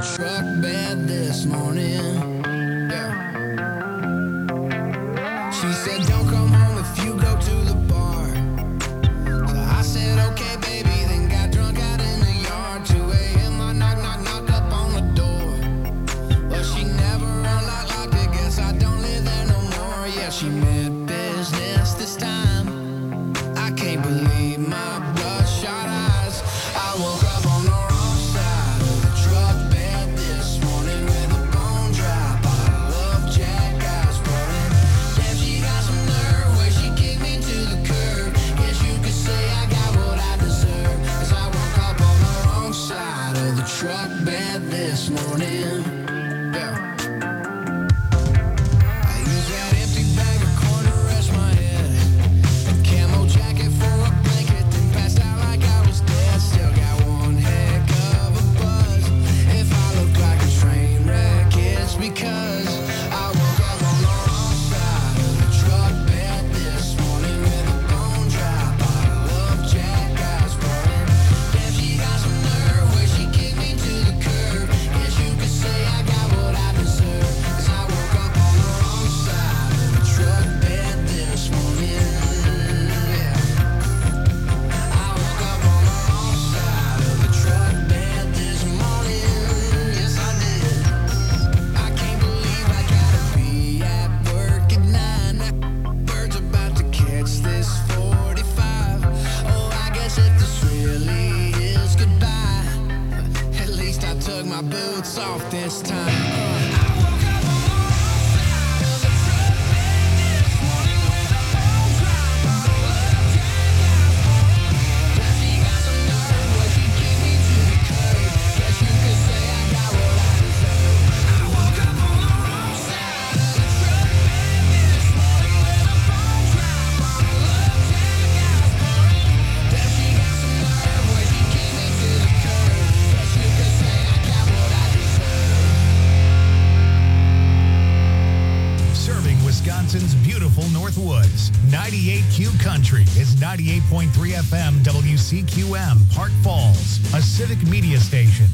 truck bed this morning. Yeah. She said, don't come home if you go to the bar. So I said, okay, baby, then got drunk out in the yard. 2 a.m. I knock up on the door. Well, she never unlocked it, guess I don't live there no more. Yeah, she meant business this time. I can't believe my bloodshot eyes. I woke up on the wrong side of the truck bed this morning with a bone dry bottle of Jack Eyes running. Damn, she got some nerve where she kicked me to the curb. Guess you could say I got what I deserve, 'cause I woke up on the wrong side of the truck bed this morning. Yeah. I used that empty bag of corn to rest my head. A camo jacket for a blanket, then passed out like I was dead. Still got one heck of a buzz. If I look like a train wreck, it's because I woke up on the wrong side of the truck bed this morning with a bone dry bottle of Jack Eyes running. Damn, she got some nerve where she kicked me to the curb. Guess you could say I got what I deserve, 'cause I woke up on the wrong side of the truck bed this morning. Yeah. I woke up on the wrong side of the truck bed this morning. Yes, I did. I can't believe I gotta be at work at 9. Bird's about to catch this 45. Oh, I guess if this really is goodbye, at least I took my boots off this time. I woke up on the wrong side of the truck bed this morning with a bone dry bottle of Jack Eyes pouring. Damn, she got some nerve where she kicked me to the curb. Guess you could say I got what I deserve. I woke up on the wrong side of the truck bed this morning with a bone dry bottle of Jack Eyes pouring. Damn, she got some nerve where she kicked me to the curb. Guess you could say I got what I deserve. Serving Wisconsin's beautiful North Woods. 98Q Country is 98.3 FM WCQM, Park Falls, a civic media station.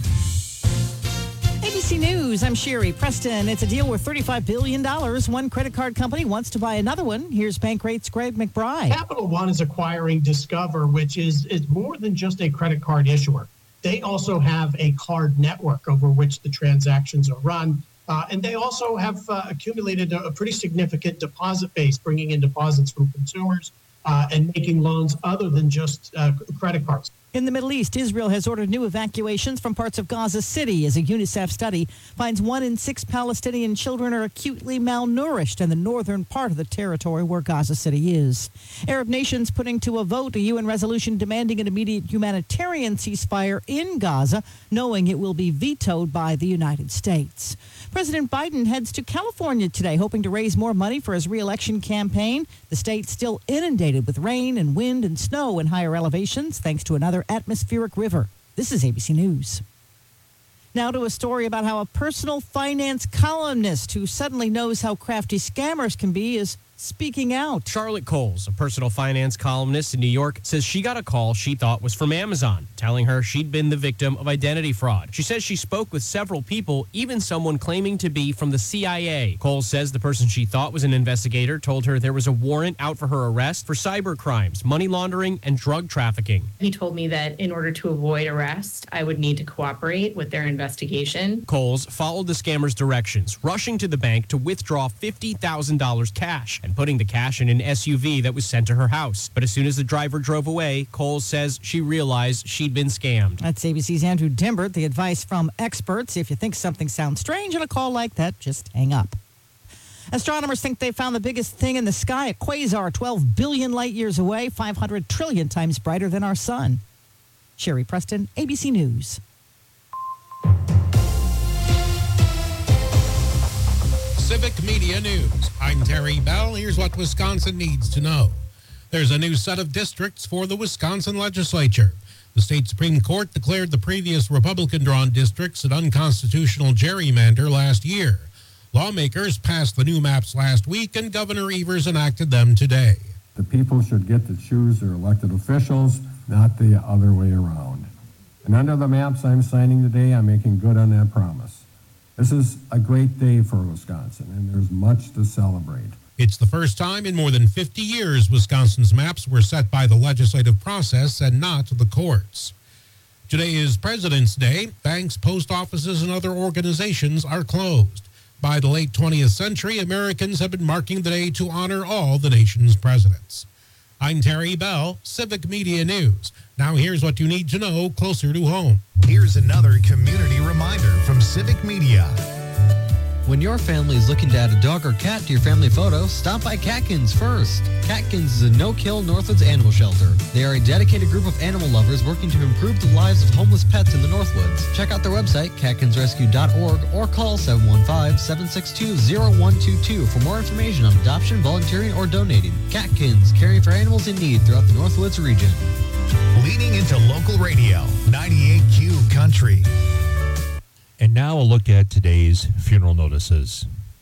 ABC News, I'm Sherry Preston. It's a deal worth $35 billion. One credit card company wants to buy another one. Here's Bankrate's Greg McBride. Capital One is acquiring Discover, which is more than just a credit card issuer. They also have a card network over which the transactions are run. And they also have accumulated a pretty significant deposit base, bringing in deposits from consumers and making loans other than just credit cards. In the Middle East, Israel has ordered new evacuations from parts of Gaza City as a UNICEF study finds 1 in 6 Palestinian children are acutely malnourished in the northern part of the territory where Gaza City is. Arab nations putting to a vote a UN resolution demanding an immediate humanitarian ceasefire in Gaza, knowing it will be vetoed by the United States. President Biden heads to California today, hoping to raise more money for his re-election campaign. The state's still inundated with rain and wind and snow in higher elevations, thanks to another atmospheric river. This is ABC News. Now to a story about how a personal finance columnist who suddenly knows how crafty scammers can be is speaking out. Charlotte Coles, a personal finance columnist in New York, says she got a call she thought was from Amazon, telling her she'd been the victim of identity fraud. She says she spoke with several people, even someone claiming to be from the CIA. Coles says the person she thought was an investigator told her there was a warrant out for her arrest for cyber crimes, money laundering, and drug trafficking. He told me that in order to avoid arrest, I would need to cooperate with their investigation. Coles followed the scammer's directions, rushing to the bank to withdraw $50,000 cash and putting the cash in an SUV that was sent to her house. But as soon as the driver drove away, Coles says she realized she'd been scammed. That's ABC's Andrew Dimbert. The advice from experts: if you think something sounds strange on a call like that, just hang up. Astronomers think they found the biggest thing in the sky, a quasar 12 billion light years away, 500 trillion times brighter than our sun. Sherry Preston, ABC News. Civic Media News. I'm Terry Bell. Here's what Wisconsin needs to know. There's a new set of districts for the Wisconsin legislature. The state Supreme Court declared the previous Republican-drawn districts an unconstitutional gerrymander last year. Lawmakers passed the new maps last week, and Governor Evers enacted them today. The people should get to choose their elected officials, not the other way around. And under the maps I'm signing today, I'm making good on that promise. This is a great day for Wisconsin, and there's much to celebrate. It's the first time in more than 50 years Wisconsin's maps were set by the legislative process and not the courts. Today is President's Day. Banks, post offices, and other organizations are closed. By the late 20th century, Americans have been marking the day to honor all the nation's presidents. I'm Terry Bell, Civic Media News. Now here's what you need to know closer to home. Here's another community reminder from Civic Media. When your family is looking to add a dog or cat to your family photo, stop by Catkins first. Catkins is a no-kill Northwoods animal shelter. They are a dedicated group of animal lovers working to improve the lives of homeless pets in the Northwoods. Check out their website, catkinsrescue.org, or call 715-762-0122 for more information on adoption, volunteering, or donating. Catkins, caring for animals in need throughout the Northwoods region. Leading into local radio, 98Q Country. And now a look at today's funeral notices.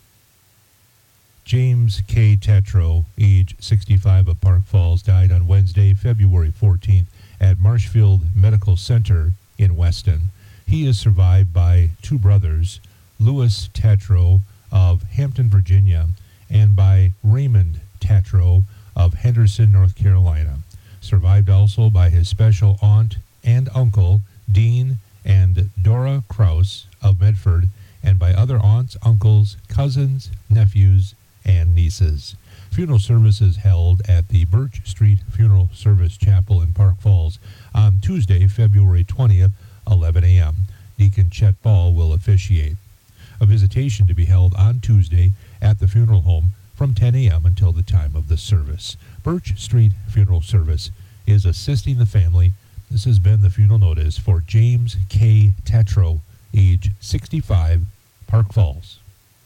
James K. Tetro, age 65 of Park Falls, died on Wednesday, February 14th at Marshfield Medical Center in Weston. He is survived by two brothers, Louis Tetro of Hampton, Virginia, and by Raymond Tetro of Henderson, North Carolina. Survived also by his special aunt and uncle, Dean and Dora Kraus of Medford, and by other aunts, uncles, cousins, nephews, and nieces. Funeral services held at the Birch Street Funeral Service Chapel in Park Falls on Tuesday, February 20th, 11 a.m. Deacon Chet Ball will officiate. A visitation to be held on Tuesday at the funeral home from 10 a.m. until the time of the service. Birch Street Funeral Service is assisting the family. This has been the funeral notice for James K. Tetro, age 65, Park Falls.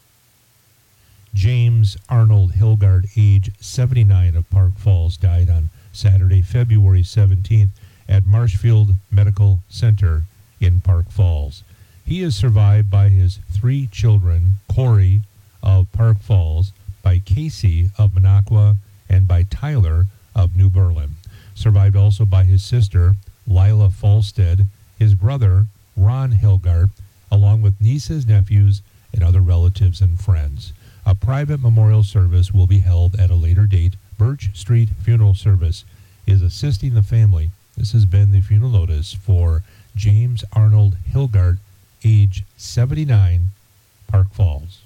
James Arnold Hilgard, age 79 of Park Falls, died on Saturday, February 17th at Marshfield Medical Center in Park Falls. He is survived by his three children, Corey of Park Falls, by Casey of Minocqua, and by Tyler of New Berlin. Survived also by his sister, Lila Falstead, his brother, Ron Hilgard, along with nieces, nephews, and other relatives and friends. A private memorial service will be held at a later date. Birch Street Funeral Service is assisting the family. This has been the funeral notice for James Arnold Hilgard, age 79, Park Falls.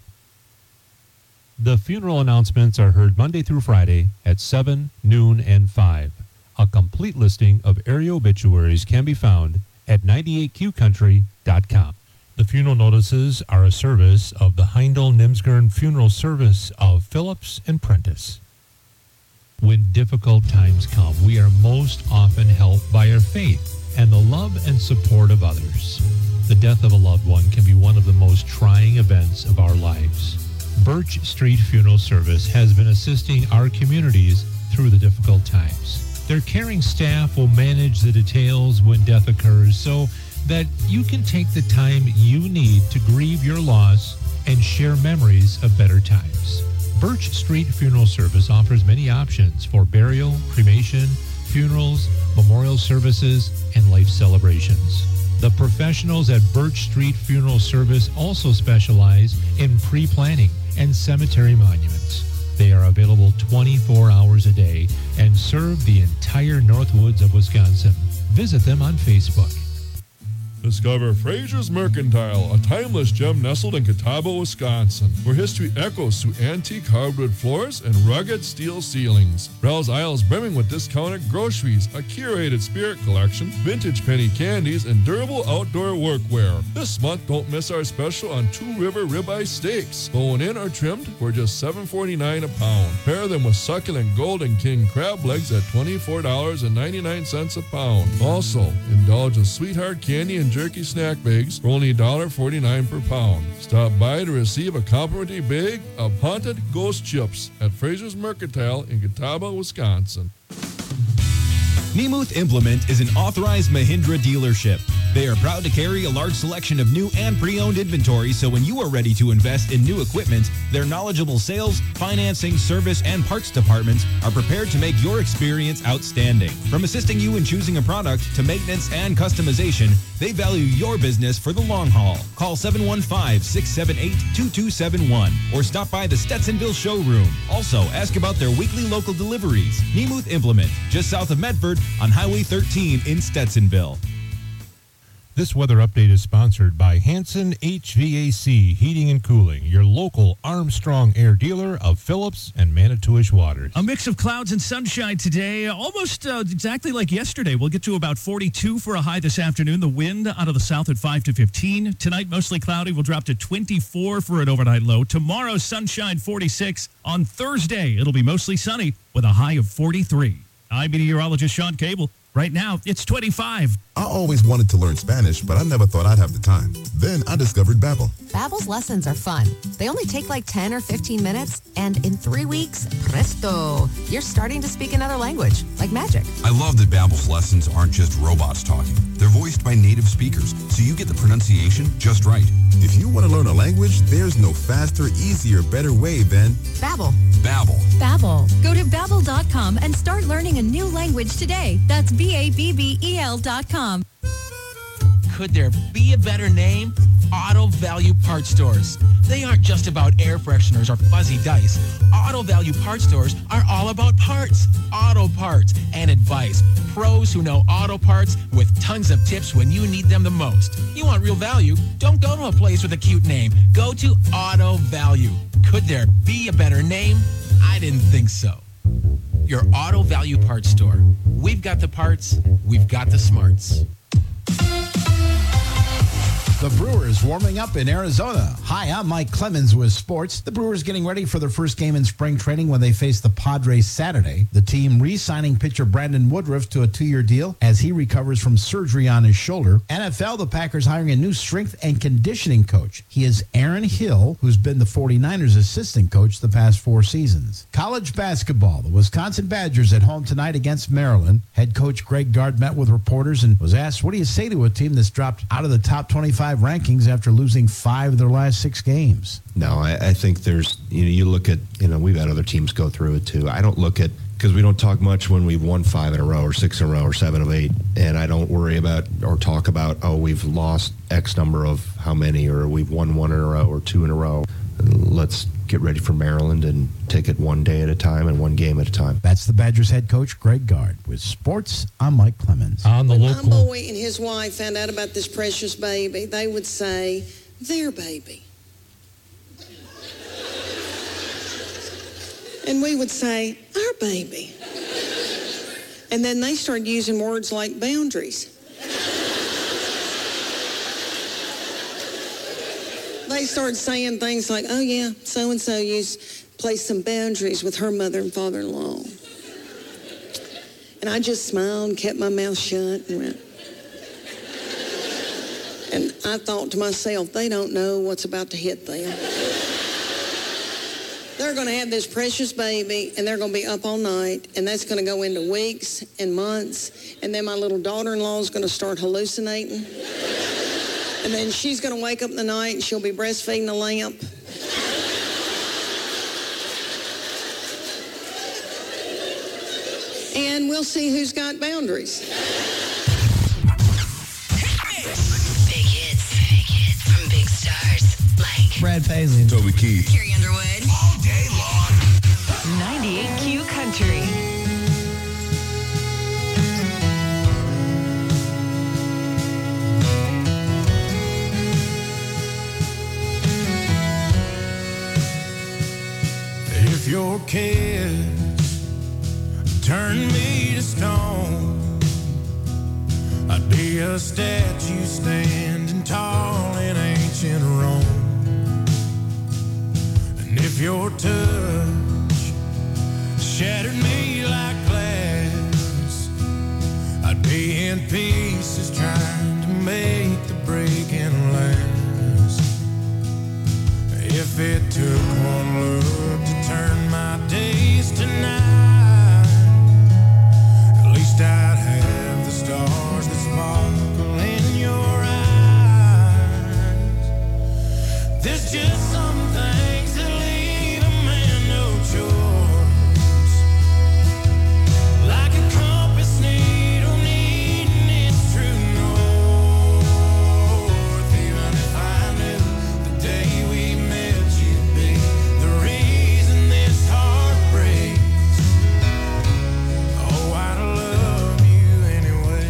The funeral announcements are heard Monday through Friday at 7, noon, and 5. A complete listing of area obituaries can be found at 98QCountry.com. The funeral notices are a service of the Heindel-Nimsgern Funeral Service of Phillips and Prentice. When difficult times come, we are most often helped by our faith and the love and support of others. The death of a loved one can be one of the most trying events of our lives. Birch Street Funeral Service has been assisting our communities through the difficult times. Their caring staff will manage the details when death occurs so that you can take the time you need to grieve your loss and share memories of better times. Birch Street Funeral Service offers many options for burial, cremation, funerals, memorial services, and life celebrations. The professionals at Birch Street Funeral Service also specialize in pre-planning and cemetery monuments. They are available 24 hours a day and serve the entire Northwoods of Wisconsin. Visit them on Facebook. Discover Fraser's Mercantile, a timeless gem nestled in Catawba, Wisconsin, where history echoes through antique hardwood floors and rugged steel ceilings. Browse aisles brimming with discounted groceries, a curated spirit collection, vintage penny candies, and durable outdoor workwear. This month, don't miss our special on Two River ribeye steaks, bone-in or trimmed for just $7.49 a pound. Pair them with succulent Golden King crab legs at $24.99 a pound. Also, indulge in Sweetheart candy and jerky snack bags for only $1.49 per pound. Stop by to receive a complimentary bag of Haunted Ghost Chips at Fraser's Mercantile in Catawba, Wisconsin. Nemuth Implement is an authorized Mahindra dealership. They are proud to carry a large selection of new and pre-owned inventory, so when you are ready to invest in new equipment, their knowledgeable sales, financing, service, and parts departments are prepared to make your experience outstanding. From assisting you in choosing a product to maintenance and customization, they value your business for the long haul. Call 715-678-2271 or stop by the Stetsonville showroom. Also, ask about their weekly local deliveries. Nemuth Implement, just south of Medford on Highway 13 in Stetsonville. This weather update is sponsored by Hanson HVAC Heating and Cooling, your local Armstrong Air dealer of Phillips and Manitowish Waters. A mix of clouds and sunshine today, almost exactly like yesterday. We'll get to about 42 for a high this afternoon. The wind out of the south at 5 to 15. Tonight, mostly cloudy. We'll drop to 24 for an overnight low. Tomorrow, sunshine, 46. On Thursday, it'll be mostly sunny with a high of 43. I'm meteorologist Sean Cable. Right now, it's 25. I always wanted to learn Spanish, but I never thought I'd have the time. Then I discovered Babbel. Babbel's lessons are fun. They only take like 10 or 15 minutes, and in 3 weeks, presto, you're starting to speak another language, like magic. I love that Babbel's lessons aren't just robots talking. They're voiced by native speakers, so you get the pronunciation just right. If you want to learn a language, there's no faster, easier, better way than Babbel. Babbel. Babbel. Go to Babbel.com and start learning a new language today. That's BABBEL.com. Could there be a better name? Auto Value Parts Stores. They aren't just about air fresheners or fuzzy dice. Auto Value Parts Stores are all about parts, auto parts, and advice. Pros who know auto parts with tons of tips when you need them the most. You want real value? Don't go to a place with a cute name. Go to Auto Value. Could there be a better name? I didn't think so. Your Auto Value Parts Store. We've got the parts, we've got the smarts. The Brewers warming up in Arizona. Hi, I'm Mike Clemens with sports. The Brewers getting ready for their first game in spring training when they face the Padres Saturday. The team re-signing pitcher Brandon Woodruff to a 2-year deal as he recovers from surgery on his shoulder. NFL, the Packers hiring a new strength and conditioning coach. He is Aaron Hill, who's been the 49ers assistant coach the past 4 seasons. College basketball, the Wisconsin Badgers at home tonight against Maryland. Head coach Greg Gard met with reporters and was asked, what do you say to a team that's dropped out of the top 25 rankings after losing 5 of their last 6 games? No, I think there's, you look at, we've had other teams go through it too. I don't look at, because we don't talk much when we've won 5 in a row or 6 in a row or 7 of 8. And I don't worry about or talk about, we've lost X number of how many, or we've won 1 in a row or 2 in a row. Let's get ready for Maryland and take it one day at a time and one game at a time. That's the Badgers head coach, Greg Gard. With sports, I'm Mike Clemens. On the local. My boy and his wife found out about this precious baby, they would say, their baby. And we would say, our baby. And then they started using words like boundaries. They started saying things like, oh yeah, so-and-so placed some boundaries with her mother and father-in-law. And I just smiled and kept my mouth shut and went. And I thought to myself, they don't know what's about to hit them. They're going to have this precious baby, and they're going to be up all night, and that's going to go into weeks and months, and then my little daughter-in-law is going to start hallucinating. And then she's going to wake up in the night and she'll be breastfeeding a lamp. And we'll see who's got boundaries. Big hits from big stars like Brad Paisley and Toby Keith. Carrie Underwood. All day long. 98Q Country. If your kids turn me to stone, I'd be a statue standing tall in ancient Rome. And if your touch shattered me like glass, I'd be in pieces trying to make the breaking last. If it took one look to turn my days to night, at least I'd have the stars that sparkle in your There's just some things that leave a man no choice. Like a compass needle needing its true north. Even if I knew the day we met you'd be the reason this heart breaks. Oh, I'd love you anyway.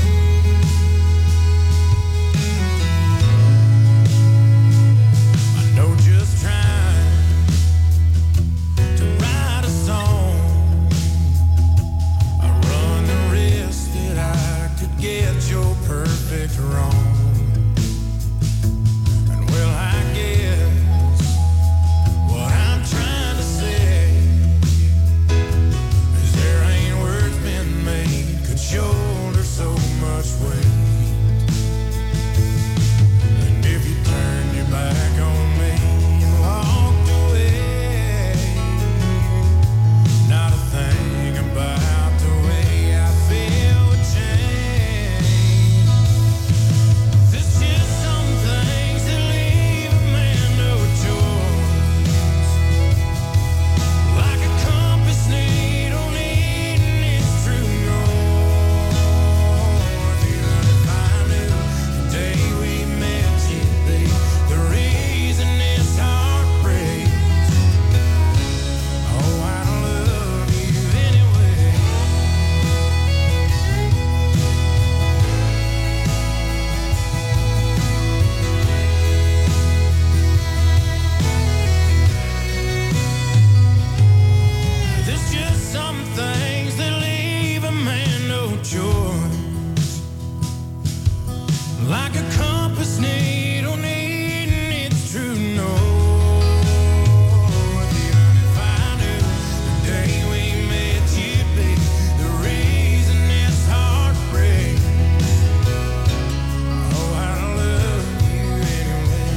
I know just trying to write a song, I run the risk that I could get your perfect wrong. And well, I guess what I'm trying to say is there ain't words been made could shoulder so much weight. And if you turned your back on me and walked away, not a thing about the way I feel would change. There's just some things that leave a man no choice. Like a compass needle needing its true north. Even if I knew the day we met you'd be the reason this heart breaks. Oh, I love you anyway. There's just some things that leave a man no choice. Like a compass needle needing its true north. Even if I knew the day we met you'd be the reason this heart breaks. Oh, I love you anyway.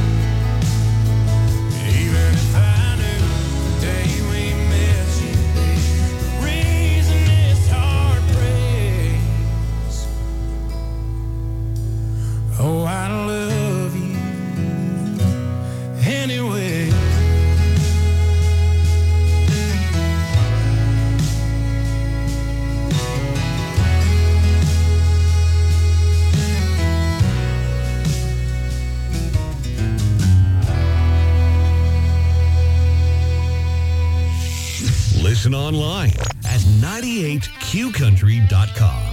Even if I knew the day we met you'd be the reason this heart breaks. Oh, I love you anyway. Listen online at 98qcountry.com.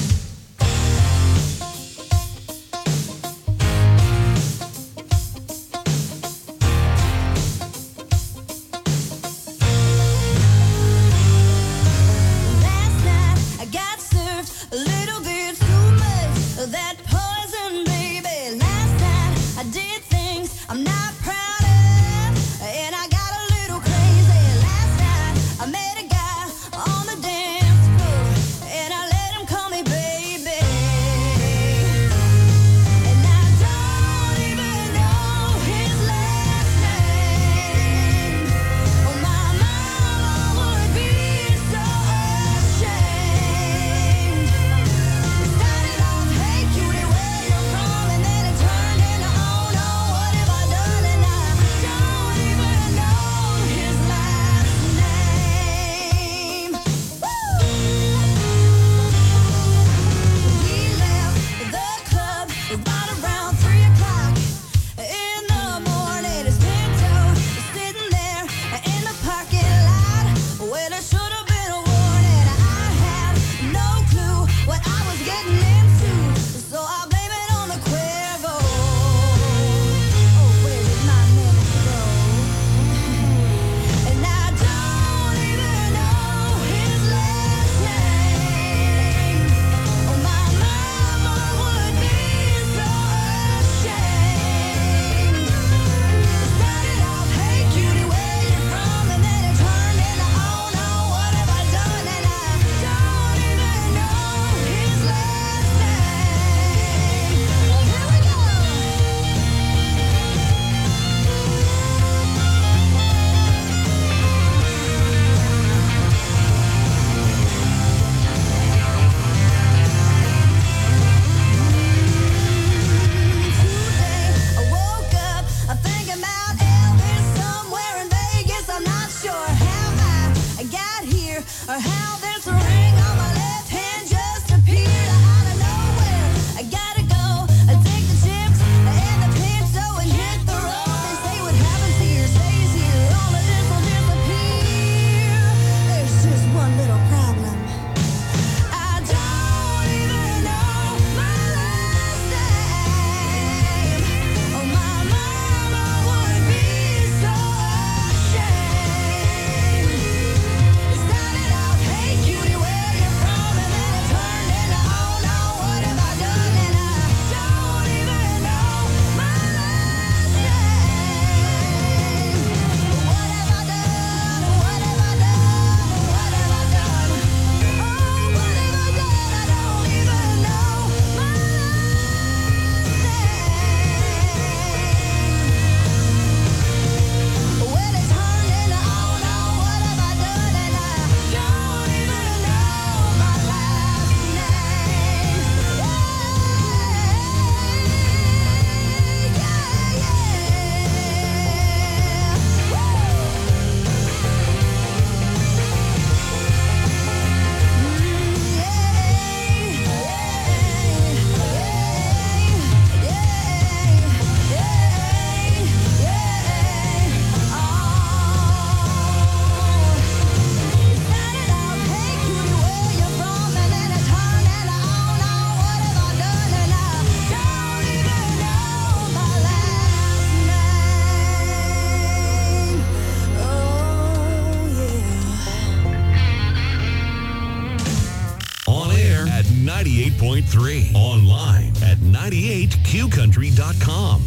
Last night I got served a little bit too much of that poison, baby. Last night I did things I'm not proud of, and I got a little crazy. Last night I met a guy on the dance floor, and I let him 98.3. Online at 98qcountry.com.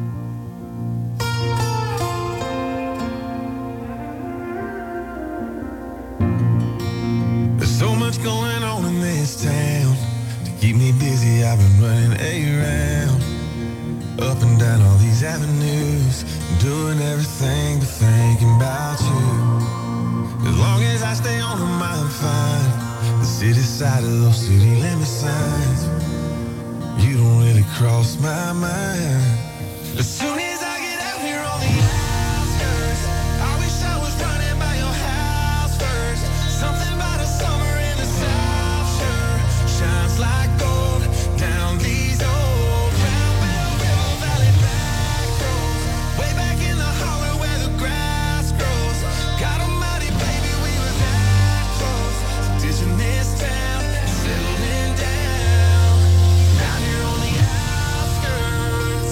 There's so much going on in this town. To keep me busy, I've been running around. Up and down all these avenues. Doing everything but thinking about you. As long as I stay on them, I'm fine. The city side of those city limit signs. You don't really cross my mind. As soon as I get out here on the outskirts, I wish I was running by your house first. Something about a summer in the South Shore shines like gold down these old Round Bell River Valley back roads. Way back in the holler where the grass grows. God almighty, baby, we were that close. Ditching this town, settling down. Down here on the outskirts.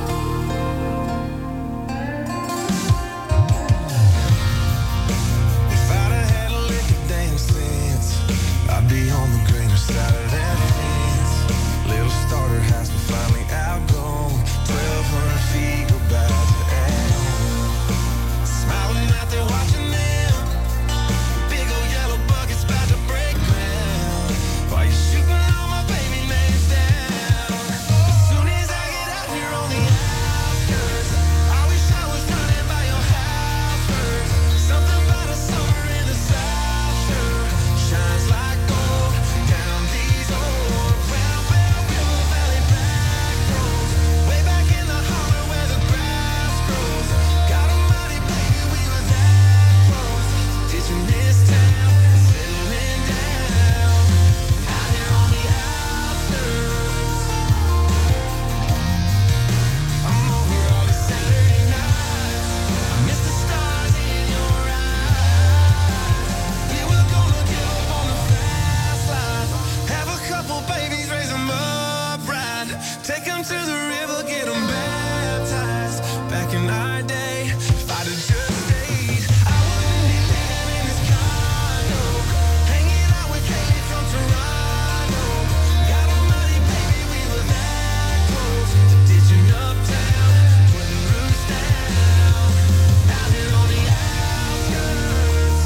If I'd have had a lick of damn sense, I'd be on the greener side of that fence. Little starter house, but finally outgrown. 1,200 feet, go back to Elm. Smiling out there watching them. Big old yellow buckets about to break ground. While you're shooting all my baby names down. As soon as I get out here on the outskirts, I wish I was running by your house first. Something about a summer in the South Shore shines like gold down these old Round Bell River Valley back roads. Way back in the holler where the grass grows. God almighty, baby, we were that close. Ditching this town, settling down. Out here on the outskirts. I'm over all the Saturday nights. I miss the stars in your eyes. We were gonna get up on the fast life. Have a couple babies, raise them up right. Take them to the river, get them baptized. Back in our day, if I'd have just stayed, I wouldn't be living in this condo. Hanging out with Katie from Toronto. God almighty, baby, we were that close. To ditching uptown, putting roots down. Out here on the outskirts.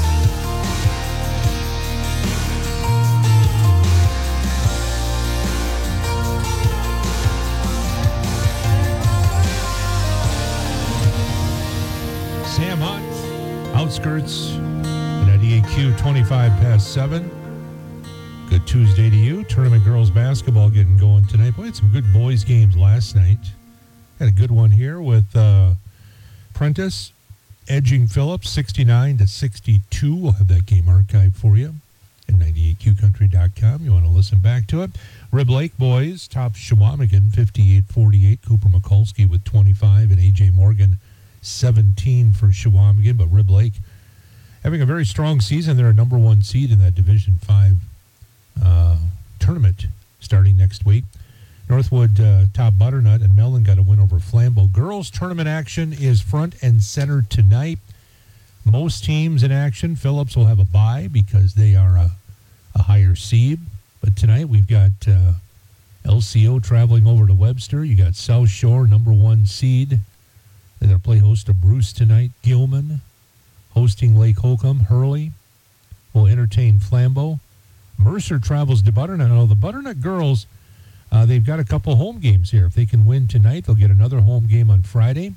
Sam Hunt, Outskirts, 98Q, 25 past 7. Good Tuesday to you. Tournament girls basketball getting going tonight. Boy, had some good boys games last night. Had a good one here with Prentice edging Phillips 69-62. We'll have that game archived for you at 98qcountry.com. You want to listen back to it. Rib Lake boys top Shawamigan 58-48. Cooper Mikulski with 25 and A.J. Morgan 17 for Shawamigan. But Rib Lake having a very strong season. They're a number one seed in that Division 5 tournament starting next week. Northwood top Butternut and Mellon got a win over Flambeau. Girls tournament action is front and center tonight. Most teams in action. Phillips will have a bye because they are a higher seed. But tonight we've got LCO traveling over to Webster. You got South Shore, number one seed. They're going to play host to Bruce tonight. Gilman hosting Lake Holcomb. Hurley will entertain Flambeau. Mercer travels to Butternut. Now, the Butternut girls, they've got a couple home games here. If they can win tonight, they'll get another home game on Friday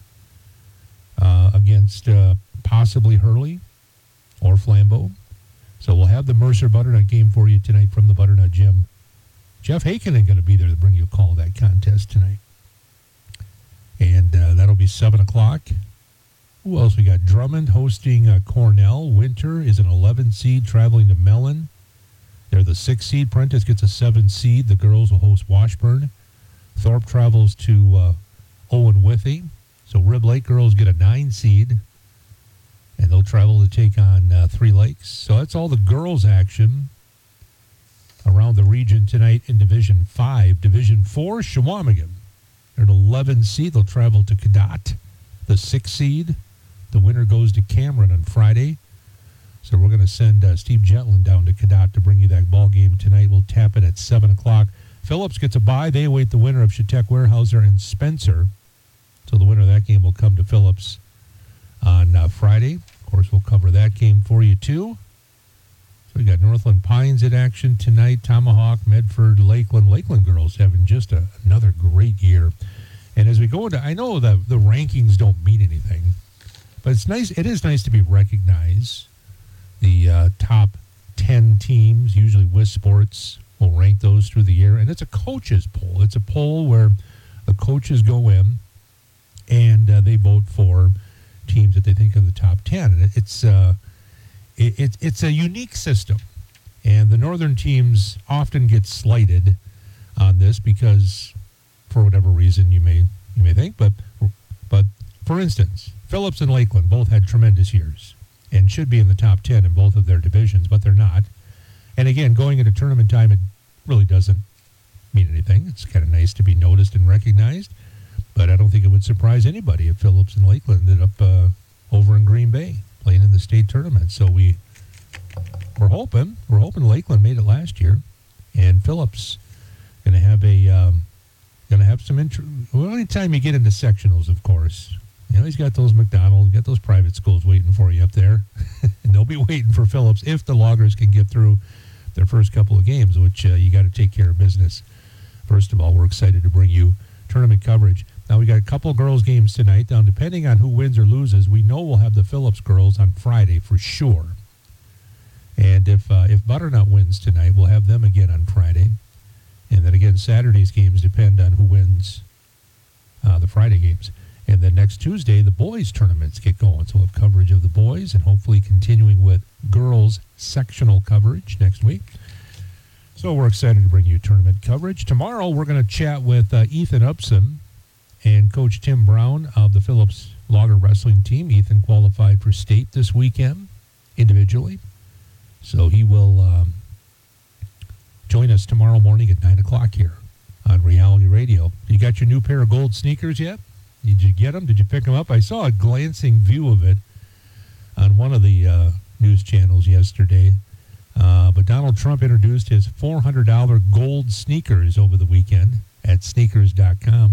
against possibly Hurley or Flambeau. So we'll have the Mercer Butternut game for you tonight from the Butternut Gym. Jeff Hakinen going to be there to bring you a call of that contest tonight. And that'll be 7 o'clock. Who else we got? Drummond hosting Cornell. Winter is an 11 seed traveling to Mellon. They're the 6 seed. Prentice gets a 7 seed. The girls will host Washburn. Thorpe travels to Owen Withee. So Rib Lake girls get a 9 seed. And they'll travel to take on Three Lakes. So that's all the girls' action around the region tonight in Division 5. Division 4, Shawamigan. They're an 11 seed. They'll travel to Cadott, the 6 seed. The winner goes to Cameron on Friday. So we're going to send Steve Jetland down to Cadott to bring you that ball game tonight. We'll tap it at 7 o'clock. Phillips gets a bye. They await the winner of Chautauqua, Weyerhaeuser, and Spencer. So the winner of that game will come to Phillips on Friday. Of course, we'll cover that game for you, too. So we got Northland Pines in action tonight. Tomahawk, Medford, Lakeland. Lakeland girls having just another great year. And as we go into, I know that the rankings don't mean anything, but it's nice. It is nice to be recognized. The top 10 teams, usually with sports, will rank those through the year. And it's a coaches poll. It's a poll where the coaches go in and they vote for teams that they think are the top 10. And it's a unique system. And the northern teams often get slighted on this because, for whatever reason you may think, but for instance, Phillips and Lakeland both had tremendous years and should be in the top 10 in both of their divisions, but they're not. And again, going into tournament time, it really doesn't mean anything. It's kind of nice to be noticed and recognized, but I don't think it would surprise anybody if Phillips and Lakeland ended up over in Green Bay playing in the state tournament. So we're hoping Lakeland made it last year, and Phillips going to have some interest. Well, anytime you get into sectionals, of course, he's got those McDonald's, got those private schools waiting for you up there, and they'll be waiting for Phillips if the Loggers can get through their first couple of games, which you got to take care of business. First of all, we're excited to bring you tournament coverage. Now, we got a couple of girls' games tonight. Now, depending on who wins or loses, we know we'll have the Phillips girls on Friday for sure. And if Butternut wins tonight, we'll have them again on Friday. And then again, Saturday's games depend on who wins the Friday games. And then next Tuesday, the boys' tournaments get going. So we'll have coverage of the boys and hopefully continuing with girls' sectional coverage next week. So we're excited to bring you tournament coverage. Tomorrow, we're going to chat with Ethan Upson and Coach Tim Brown of the Phillips Logger Wrestling Team. Ethan qualified for state this weekend individually. So he will join us tomorrow morning at 9 o'clock here on Reality Radio. You got your new pair of gold sneakers yet? Did you get them? Did you pick them up? I saw a glancing view of it on one of the news channels yesterday. But Donald Trump introduced his $400 gold sneakers over the weekend at sneakers.com.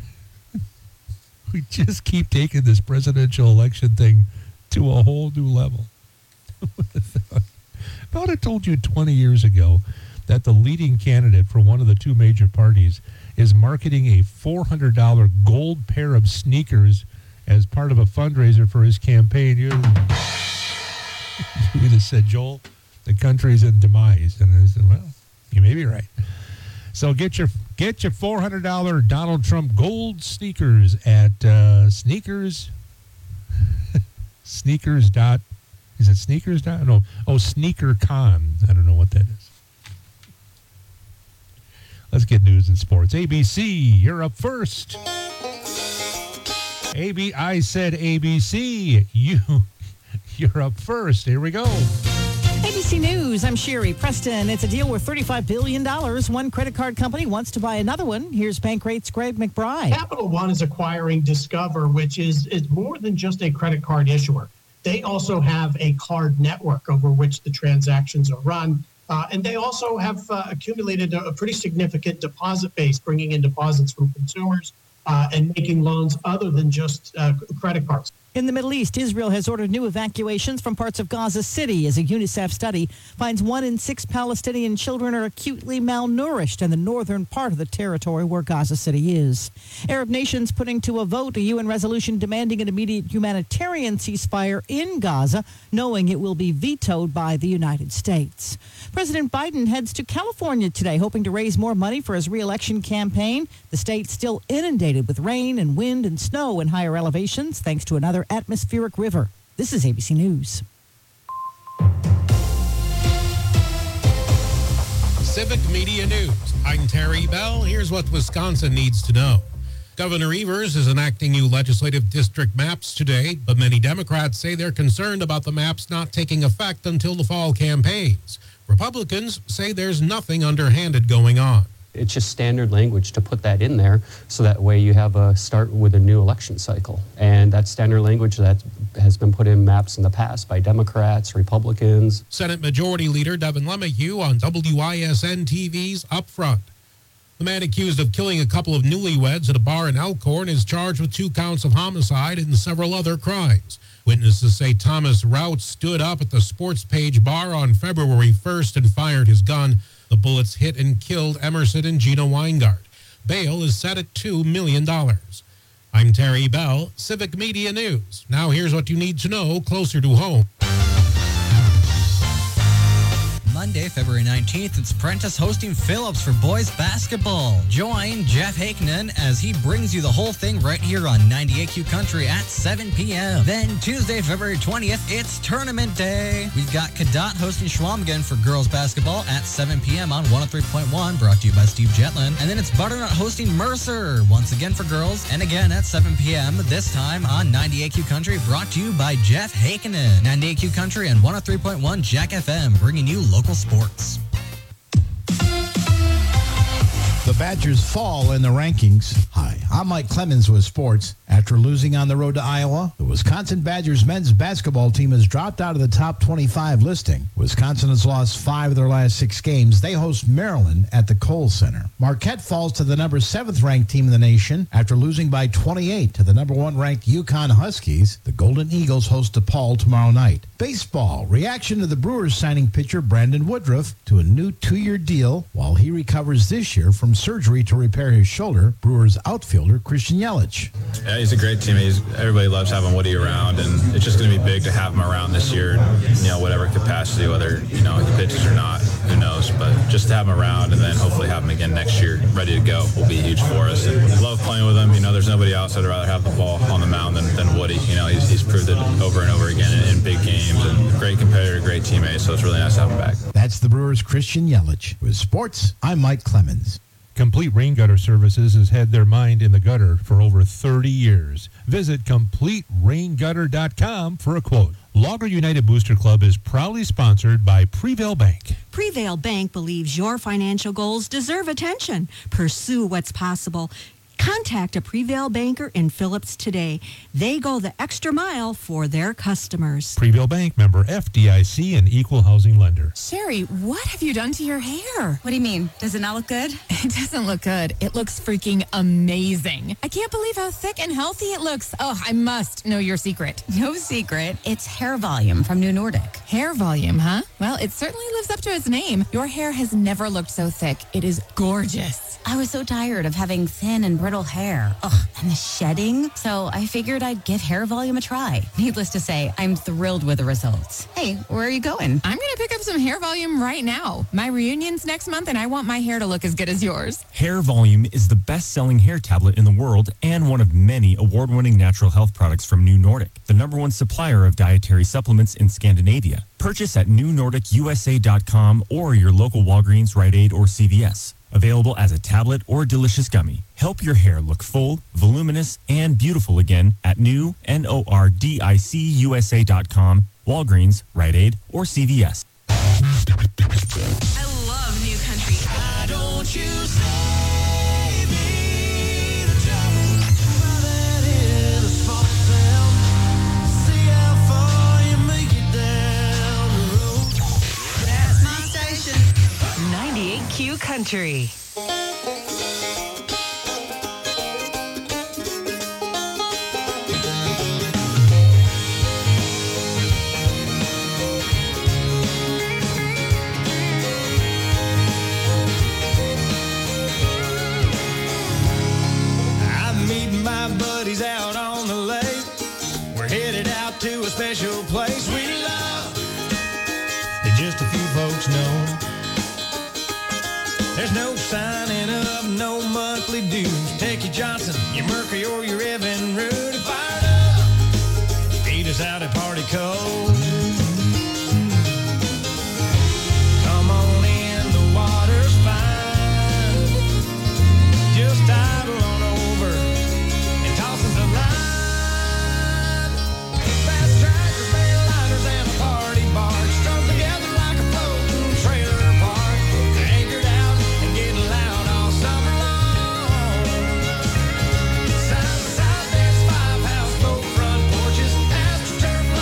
We just keep taking this presidential election thing to a whole new level. I thought I told you 20 years ago that the leading candidate for one of the two major parties is marketing a $400 gold pair of sneakers as part of a fundraiser for his campaign. You would have said, Joel, the country's in demise. And I said, well, you may be right. So get your $400 Donald Trump gold sneakers at Sneakers. Sneakers dot. Is it Sneakers dot? No. Oh, SneakerCon. I don't know what that is. Let's get news and sports. ABC, you're up first. I said ABC. You're up first. Here we go. ABC News, I'm Sherry Preston. It's a deal worth $35 billion. One credit card company wants to buy another one. Here's Bankrate's Greg McBride. Capital One is acquiring Discover, which is more than just a credit card issuer. They also have a card network over which the transactions are run. And they also have accumulated a pretty significant deposit base, bringing in deposits from consumers and making loans other than just credit cards. In the Middle East, Israel has ordered new evacuations from parts of Gaza City as a UNICEF study finds 1 in 6 Palestinian children are acutely malnourished in the northern part of the territory where Gaza City is. Arab nations putting to a vote a UN resolution demanding an immediate humanitarian ceasefire in Gaza, knowing it will be vetoed by the United States. President Biden heads to California today, hoping to raise more money for his re-election campaign. The state's still inundated with rain and wind and snow in higher elevations, thanks to another atmospheric river. This is ABC News. Civic Media News. I'm Terry Bell. Here's what Wisconsin needs to know. Governor Evers is enacting new legislative district maps today, but many Democrats say they're concerned about the maps not taking effect until the fall campaigns. Republicans say there's nothing underhanded going on. It's just standard language to put that in there so that way you have a start with a new election cycle. And that's standard language that has been put in maps in the past by Democrats, Republicans. Senate Majority Leader Devin LeMahieu on WISN TV's Up Front. The man accused of killing a couple of newlyweds at a bar in Elkhorn is charged with 2 counts of homicide and several other crimes. Witnesses say Thomas Rout stood up at the Sports Page bar on February 1st and fired his gun. The bullets hit and killed Emerson and Gina Weingart. Bail is set at $2 million. I'm Terry Bell, Civic Media News. Now here's what you need to know closer to home. Monday, February 19th, it's Prentice hosting Phillips for boys basketball. Join Jeff Hakenin as he brings you the whole thing right here on 98Q Country at 7 p.m. Then Tuesday, February 20th, it's Tournament Day. We've got Cadott hosting Schwamigan for girls basketball at 7 p.m. on 103.1, brought to you by Steve Jetlin. And then it's Butternut hosting Mercer, once again for girls, and again at 7 p.m., this time on 98Q Country, brought to you by Jeff Hakenin. 98Q Country and 103.1 Jack FM, bringing you local sports. The Badgers fall in the rankings. Hi, I'm Mike Clemens with sports. After losing on the road to Iowa, the Wisconsin Badgers men's basketball team has dropped out of the top 25 listing. Wisconsin has lost 5 of their last 6 games. They host Maryland at the Kohl Center. Marquette falls to the number 7th ranked team in the nation after losing by 28 to the number 1 ranked UConn Huskies. The Golden Eagles host DePaul tomorrow night. Baseball. Reaction to the Brewers signing pitcher Brandon Woodruff to a new 2-year deal while he recovers this year from surgery to repair his shoulder. Brewers outfielder Christian Yelich. Yeah, he's a great teammate. Everybody loves having Woody around, and it's just going to be big to have him around this year, whatever capacity, whether, he pitches or not, who knows. But just to have him around and then hopefully have him again next year ready to go will be huge for us. And we love playing with him. There's nobody else I'd rather have the ball on the mound than Woody. He's proved it over and over again in big games, and great competitor, great teammate, so it's really nice to have him back. That's the Brewers' Christian Yelich. With sports, I'm Mike Clemens. Complete Rain Gutter Services has had their mind in the gutter for over 30 years. Visit CompleteRainGutter.com for a quote. Logger United Booster Club is proudly sponsored by Prevail Bank. Prevail Bank believes your financial goals deserve attention. Pursue what's possible. Contact a Prevail banker in Phillips today. They go the extra mile for their customers. Prevail Bank, member FDIC, and equal housing lender. Sherry, what have you done to your hair? What do you mean? Does it not look good? It doesn't look good. It looks freaking amazing. I can't believe how thick and healthy it looks. Oh, I must know your secret. No secret. It's Hair Volume from New Nordic. Hair Volume, huh? Well, it certainly lives up to its name. Your hair has never looked so thick. It is gorgeous. I was so tired of having thin and brittle hair. Ugh, and the shedding. So I figured I'd give Hair Volume a try. Needless to say, I'm thrilled with the results. Hey, where are you going? I'm going to pick up some Hair Volume right now. My reunion's next month, and I want my hair to look as good as yours. Hair Volume is the best-selling hair tablet in the world and one of many award-winning natural health products from New Nordic, the #1 supplier of dietary supplements in Scandinavia. Purchase at newnordicusa.com or your local Walgreens, Rite Aid, or CVS. Available as a tablet or delicious gummy. Help your hair look full, voluminous, and beautiful again at newnordicusa.com, Walgreens, Rite Aid, or CVS. I love New Country. Why don't you save me the trouble? That is a small town. See how far you make it down the road. That's my station. 98Q Country. I'm meeting my buddies out on the lake. We're headed out to a special place we love that just a few folks know. There's no signing up, no monthly dues. Take your Johnson, your Mercury, or your Evan Rude. Fired up, beat us out at Party Cove. Come on in, the water's fine. Just idle on over and toss us a line. Fast tractors, mainliners, and a party barge strung together like a floating trailer park. Anchored out and getting loud all summer long. Side by side, there's 5 houseboat front porches, astroturf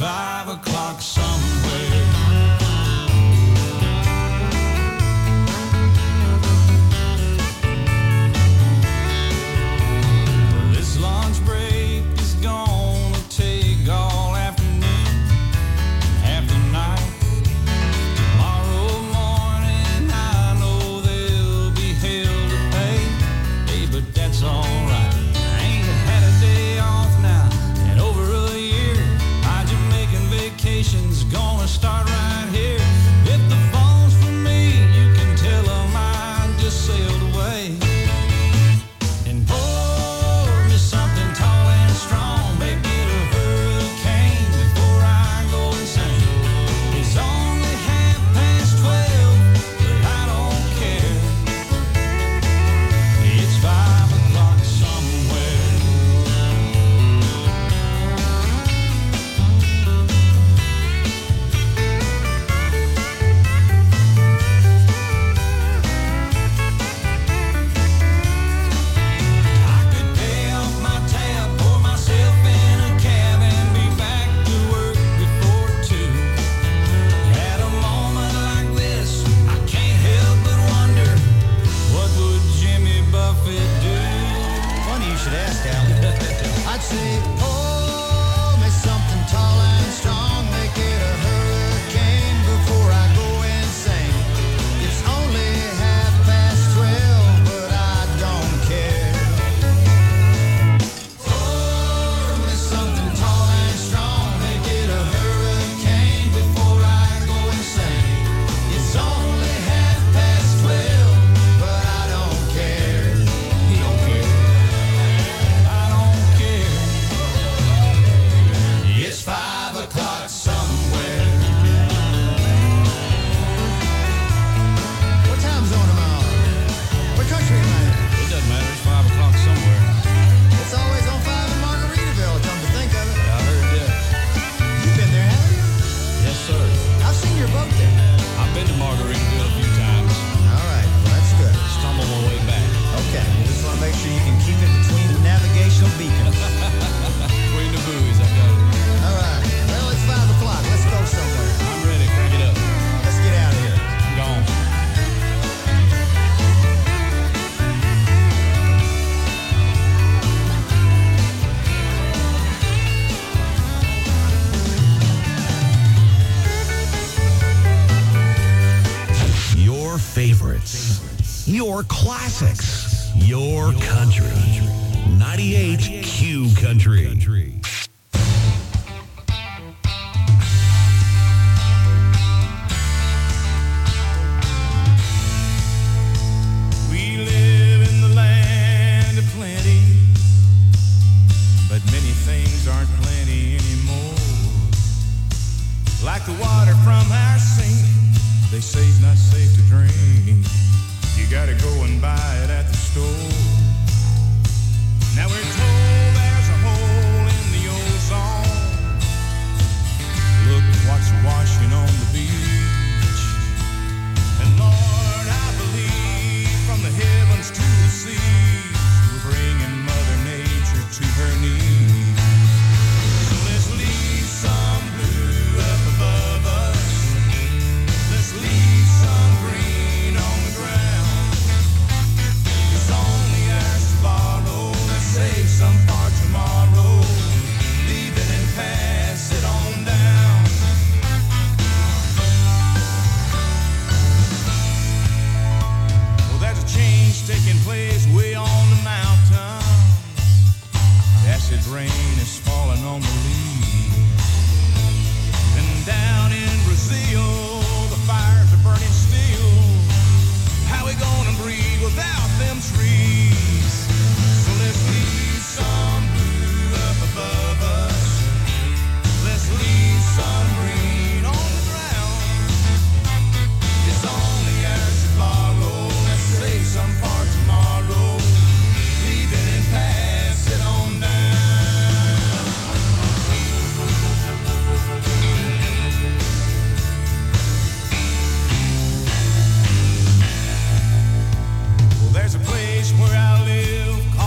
5 o'clock somewhere. This lunch break is gonna take all afternoon, half the night. Tomorrow morning I know there'll be hell to pay. Hey, but that's alright. I ain't had a day off now in over a year. My Jamaican vacation's gonna start right here. If the phone's for me, you can tell them I just sailed away. And pour me something tall and strong, make it a hurricane before I go insane. It's only 12:30, but I don't care. It's 5 o'clock somewhere. I could pay off my tab, pour myself in a cab, and be back to work before 2. At a moment like this, I can't help but wonder, what would Jimmy Buffett do? Funny you should ask, Al. I'd say, pour me something tall and strong, make it a hurricane before I go insane. It's only 12:30, but I don't care. Pour me something tall and strong, make it a hurricane before I go insane. It's only 12:30, but I don't care. He don't care. I don't care. It's 5 o'clock somewhere. What time zone am I on? What country am I in? It doesn't matter. It's 5 o'clock somewhere. It's always on 5 in Margaritaville, come to think of it. I heard that. You've been there, haven't you? Yes, sir. I've seen your boat there. I've been to Margaritaville a few times. All right, well, that's good. Stumbled my way back. Okay, you just want to make sure you can keep it between the navigational beacons. Between the buoys, I got it. All right, well, it's 5 o'clock. Let's go somewhere. I'm ready. Crank it up. Let's get out of here. I'm gone. Your favorites, your classics, your country. 98 Q Country. We live in the land of plenty, but many things aren't plenty anymore. Like the water from our sink, they say it's not safe to drink. You gotta go and buy it at the store. Now we're told there's a hole in the ozone. Look what's washing on the beach. And Lord, I believe from the heavens to the seas, we're bringing Mother Nature to her knees. So let's leave some blue up above us. Let's leave some green on the ground. It's only ours to borrow. Let's save some for tomorrow. Leave it and pass it on down. Well, there's a change taking place way on the mountain. Acid rain is falling on the leaves. And down in Brazil, the fires are burning still. How we gonna breathe without them trees? So let's leave some blue up above us. Let's leave some green on the ground. It's only ours to borrow. Let's save some for tomorrow. Leave it and pass it on down.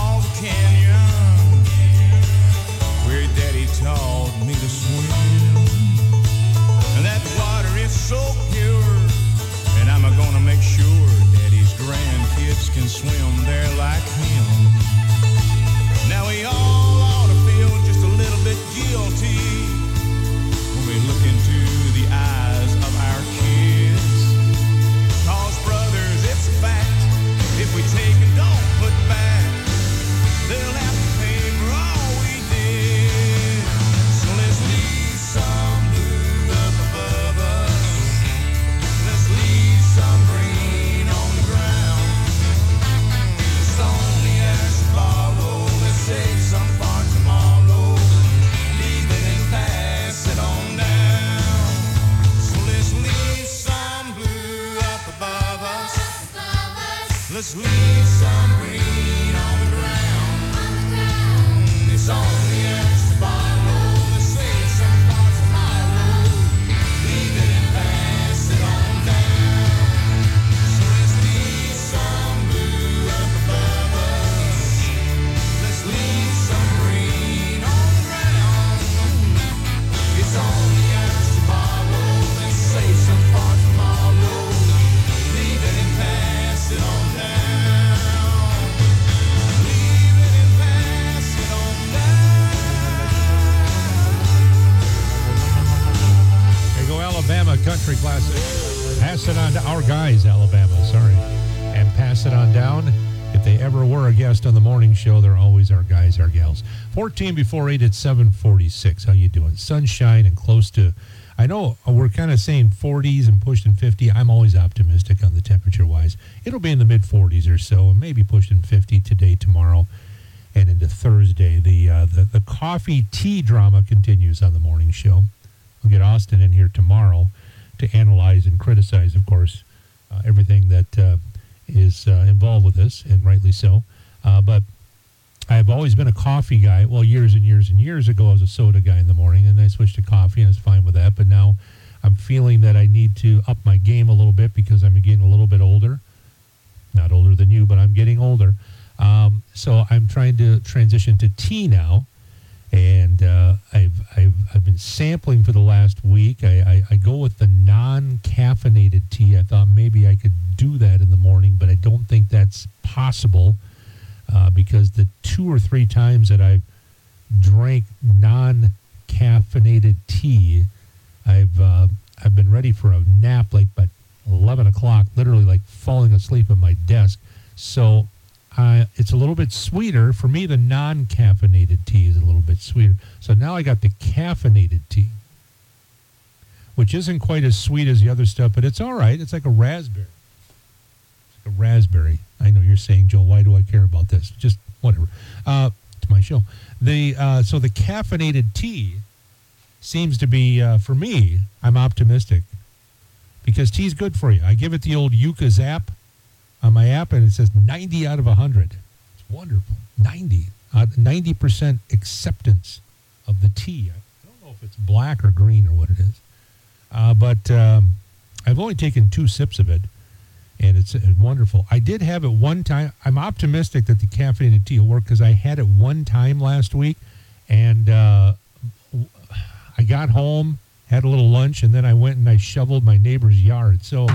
taught me to swim. ships can swim there like him. Now we all ought to feel just a little bit guilty when we look into the eyes of our kids. 'Cause brothers, it's a fact, if we take and don't put back, they'll have to pay for all we did. So let's leave some blue up above us. Let's leave some green on the ground. It's only as you borrow. Let's save some for tomorrow. Leave it and pass it on down. So let's leave some blue up above us. Let's leave some green on the ground. It's only as you borrow. Let's save some for tomorrow. Leave it and pass it on down. So let's leave some blue up above us. Let's leave some green on the ground. It's only as you borrow. Let's save some for tomorrow. Leave it and pass it on down. Leave it and pass it on There you go, Alabama Country Classic. Pass it on to our guys, Alabama, sorry. And pass it on down. If they ever were a guest on the morning show, they're always our guys, our gals. 14 before 8 at 7:46. How you doing? Sunshine and close to, I know we're kind of saying 40s and pushing 50. I'm always optimistic on the temperature-wise. It'll be in the mid-40s or so, and maybe pushing 50 today, tomorrow, and into Thursday. The coffee-tea drama continues on the morning show. We'll get Austin in here tomorrow to analyze and criticize, of course, everything that is involved with this, and rightly so. But I've always been a coffee guy. Well, years and years and years ago, I was a soda guy in the morning, and I switched to coffee, and I was fine with that. But now I'm feeling that I need to up my game a little bit because I'm getting a little bit older. Not older than you, but I'm getting older. So I'm trying to transition to tea now. And I've been sampling for the last week. I go with the non-caffeinated tea. I thought maybe I could do that in the morning, but I don't think that's possible because the 2 or 3 times that I've drank non-caffeinated tea, I've been ready for a nap like by 11 o'clock, literally like falling asleep at my desk. So it's a little bit sweeter. For me, the non-caffeinated tea is a little bit sweeter. So now I got the caffeinated tea, which isn't quite as sweet as the other stuff, but it's all right. It's like a raspberry. It's like a raspberry. I know you're saying, Joel, why do I care about this? Just whatever. It's my show. So the caffeinated tea seems to be, for me, I'm optimistic because tea's good for you. I give it the old Yuka Zap on my app, and it says 90 out of 100. It's wonderful. 90% acceptance of the tea. I don't know if it's black or green or what it is. But I've only taken 2 sips of it, and it's wonderful. I did have it one time. I'm optimistic that the caffeinated tea will work because I had it one time last week, and I got home, had a little lunch, and then I went and I shoveled my neighbor's yard. So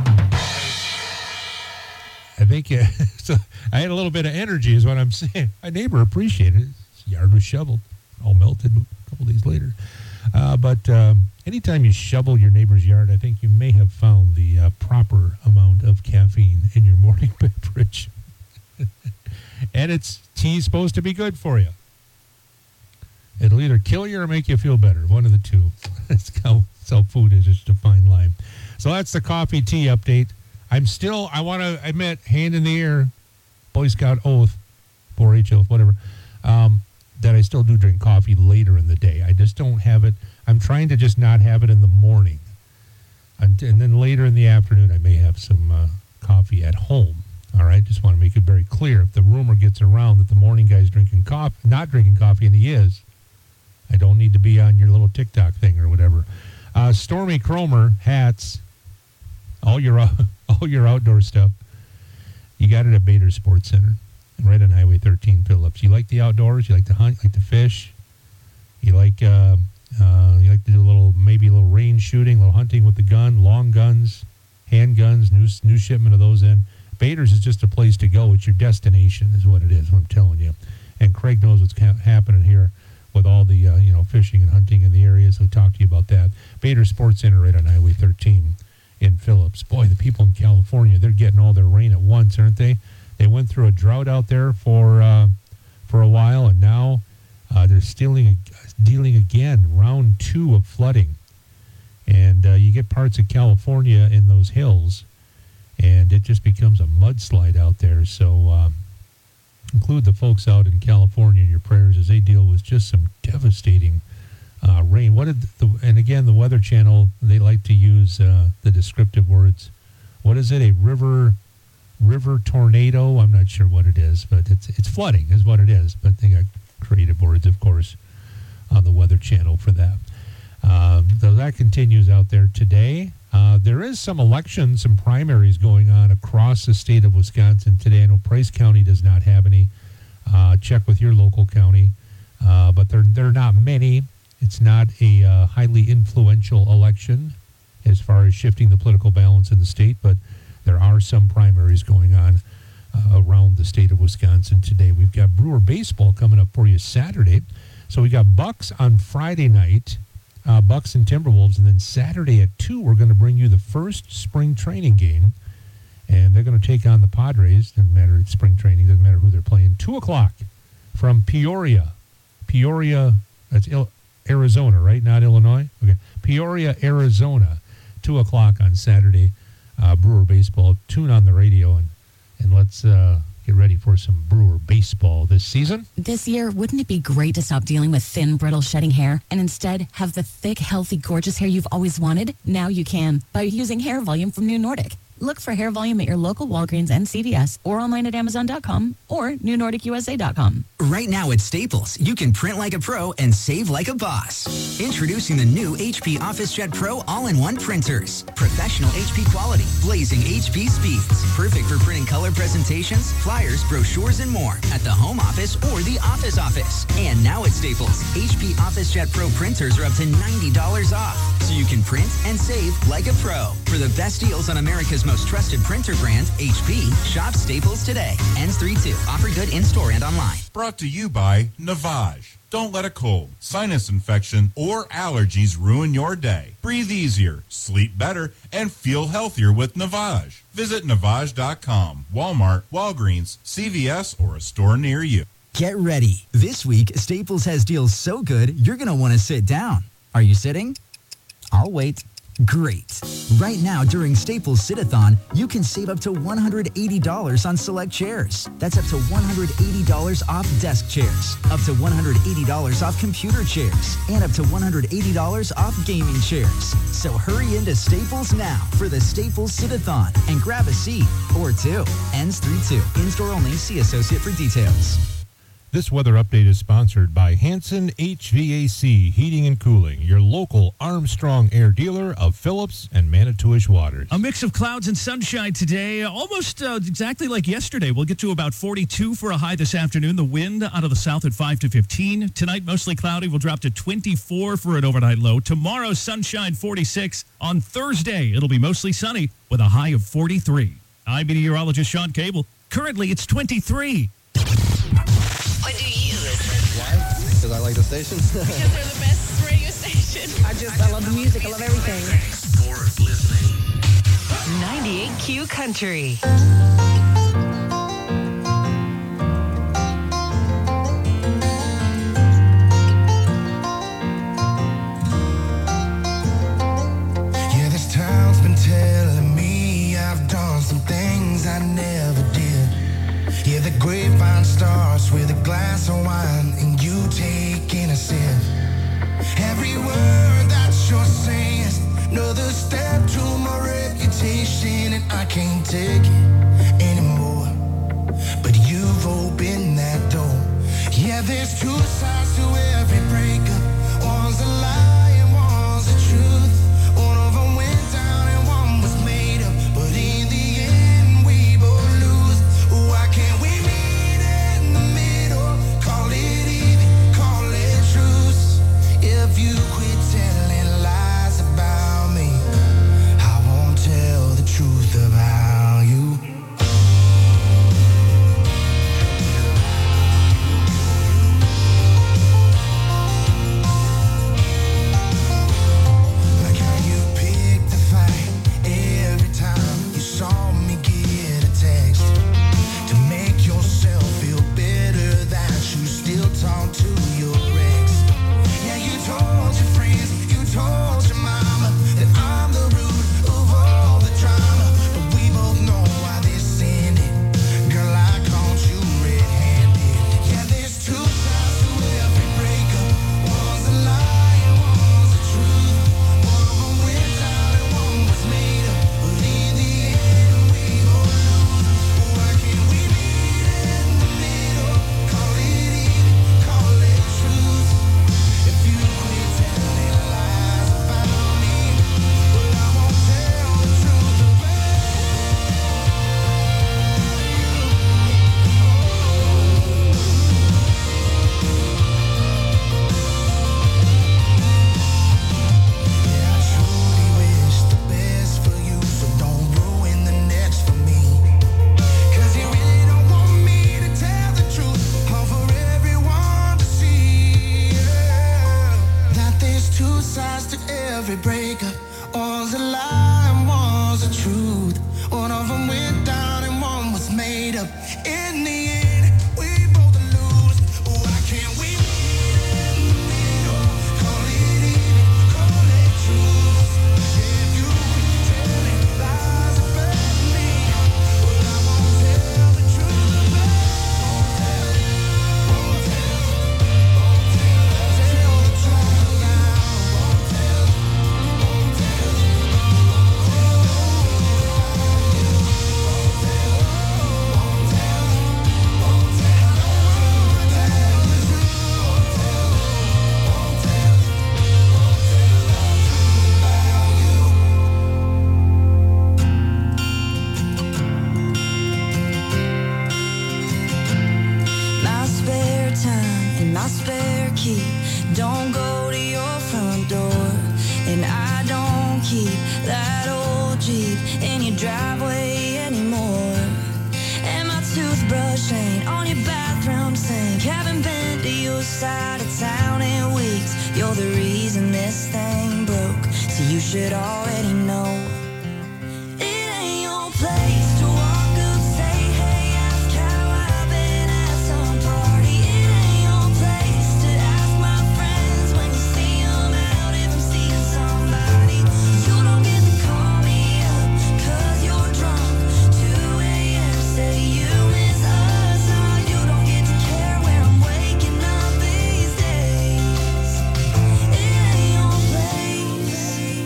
I think so I had a little bit of energy is what I'm saying. My neighbor appreciated it. His yard was shoveled, all melted a couple days later. But anytime you shovel your neighbor's yard, I think you may have found the proper amount of caffeine in your morning beverage. And tea's supposed to be good for you. It'll either kill you or make you feel better. One of the two. That's how food is. It's a fine line. So that's the coffee tea update. I want to admit, hand in the air, Boy Scout oath, 4-H oath, whatever, that I still do drink coffee later in the day. I just don't have it. I'm trying to just not have it in the morning. And then later in the afternoon, I may have some coffee at home. All right, just want to make it very clear. If the rumor gets around that the morning guy's drinking coffee, not drinking coffee, and he is, I don't need to be on your little TikTok thing or whatever. Stormy Cromer hats, all your outdoor stuff. You got it at Bader Sports Center, right on Highway 13, Phillips. You like the outdoors? You like to hunt? You like to fish? You like to do a little range shooting, a little hunting with the gun, long guns, handguns, new shipment of those in. Bader's is just a place to go. It's your destination is what it is, what I'm telling you. And Craig knows what's happening here with all the, fishing and hunting in the area, so talk to you about that. Bader Sports Center right on Highway 13 in Phillips. Boy, the people in California, they're getting all their rain at once, aren't they? They went through a drought out there for a while, and now they're dealing again, round 2 of flooding. And you get parts of California in those hills, and it just becomes a mudslide out there. So include the folks out in California in your prayers as they deal with just some devastating rain. And again, the Weather Channel, they like to use the descriptive words. What is it? A river tornado? I'm not sure what it is, but it's flooding is what it is. But they got creative words, of course, on the Weather Channel for that. So that continues out there today. There is some elections, some primaries going on across the state of Wisconsin today. I know Price County does not have any. Check with your local county. But there are not many. It's not a highly influential election as far as shifting the political balance in the state, but there are some primaries going on around the state of Wisconsin today. We've got Brewer baseball coming up for you Saturday. So we got Bucks on Friday night, Bucks and Timberwolves, and then Saturday at 2, we're going to bring you the first spring training game, and they're going to take on the Padres. Doesn't matter, it's spring training, doesn't matter who they're playing. 2 o'clock from Peoria. That's Arizona, right? Not Illinois? Okay. Peoria, Arizona, 2 o'clock on Saturday. Brewer baseball. Tune on the radio and let's get ready for some Brewer baseball this season. This year, wouldn't it be great to stop dealing with thin, brittle, shedding hair and instead have the thick, healthy, gorgeous hair you've always wanted? Now you can by using Hair Volume from New Nordic. Look for Hair Volume at your local Walgreens and CVS or online at Amazon.com or NewNordicUSA.com. Right now at Staples, you can print like a pro and save like a boss. Introducing the new HP OfficeJet Pro all-in-one printers. Professional HP quality, blazing HP speeds. Perfect for printing color presentations, flyers, brochures, and more at the home office or the office. And now at Staples, HP OfficeJet Pro printers are up to $90 off. So you can print and save like a pro. For the best deals on America's most trusted printer brand, HP, shop Staples today. Ends 3/2. Offer good in-store and online. Brought to you by Navage. Don't let a cold, sinus infection, or allergies ruin your day. Breathe easier, sleep better, and feel healthier with Navage. Visit Navage.com, Walmart, Walgreens, CVS, or a store near you. Get ready. This week, Staples has deals so good, you're going to want to sit down. Are you sitting? I'll wait. Great. Right now, during Staples Sit-a-thon, you can save up to $180 on select chairs. That's up to $180 off desk chairs, up to $180 off computer chairs, and up to $180 off gaming chairs. So hurry into Staples now for the Staples Sit-a-thon and grab a seat or two. Ends 3/2. In-store only. See associate for details. This weather update is sponsored by Hanson HVAC Heating and Cooling, your local Armstrong Air dealer of Phillips and Manitowish waters. A mix of clouds and sunshine today, almost exactly like yesterday. We'll get to about 42 for a high this afternoon. The wind out of the south at 5 to 15. Tonight, mostly cloudy. We'll drop to 24 for an overnight low. Tomorrow, sunshine, 46. On Thursday, it'll be mostly sunny with a high of 43. I'm meteorologist Sean Cable. Currently, it's 23. Why do you listen? Why? Because I like the station. Because they're the best radio station. I love the music. I love everything. Thanks for listening. 98Q Country. Yeah, this town's been telling me I've done some things I never did. Yeah, the grapevine starts with a glass of wine and you taking a sip. Every word that you're saying is another step to my reputation, and I can't take it anymore. But you've opened that door. Yeah, there's two sides to every breakup. One's a lie and one's the truth. One of them went down and one was made up, but in the end we both lose. Why can't we meet in the middle? Call it even, call it truce. If you quit telling lies about me, I won't tell the truth about you. sides to every breakup. All the lie and was the truth. One of them went down and one was made up. In the end, we both lose. Why can't we meet in the middle? Call it even, call it truth. If you would tell me lies about me, well, I won't tell the truth about it. Won't tell the truth now. Won't tell. My spare time and my spare key don't go to your front door, and I don't keep that old Jeep in your driveway anymore. And my toothbrush ain't on your bathroom sink. Haven't been to your side of town in weeks. You're the reason this thing broke, so you should already know. It ain't your place to walk up, say, hey, ask how I've been at some party. It ain't your place to ask my friends when you see 'em out if I'm seeing somebody. You don't get to call me up 'cause you're drunk. 2 a.m. say you miss us. Oh, you don't get to care where I'm waking up these days. It ain't your place.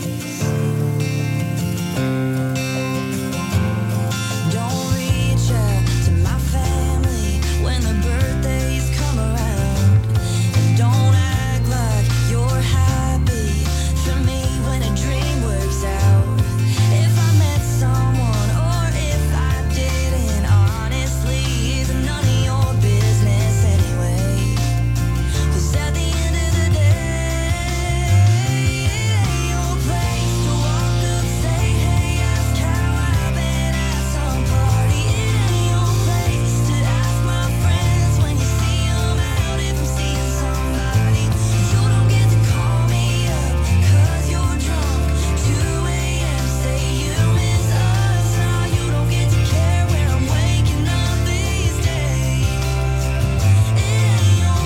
Don't reach out to my family when the birthdays come around. And don't act like you're happy for me when a dream works out. If I met someone or if I didn't, honestly, it's none of your business anyway. 'Cause at the end of the day, it ain't your place to walk up, say, hey, ask how I've been at some party. It ain't your place to ask my friends when you see 'em out if I'm seeing somebody. You don't get to call me up 'cause you're drunk. 2 a.m. say you miss us. Now you don't get to care where I'm waking up these days. It ain't your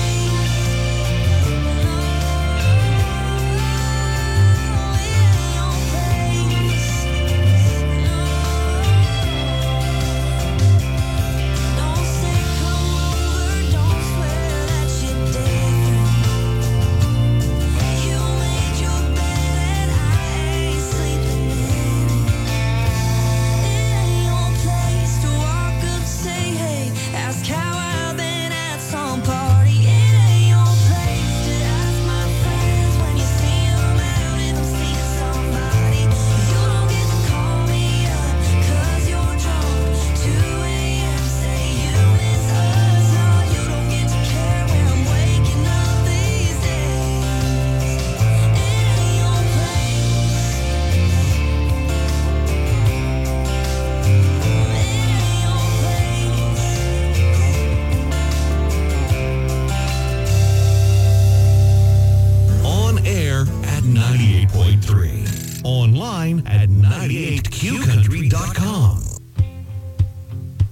Don't say come over, don't swear that you're different. You made your bed and I ain't sleeping in it. It ain't your place to walk up, say hey, ask how I've been at some party. It ain't your place to ask my friends when you see 'em out if I'm seeing somebody. You don't get to call me up 'cause you're drunk. 2 a.m. say you miss us. No, you don't get to care where I'm waking up these days. It ain't your On air at 98.3. Online at 98qcountry.com.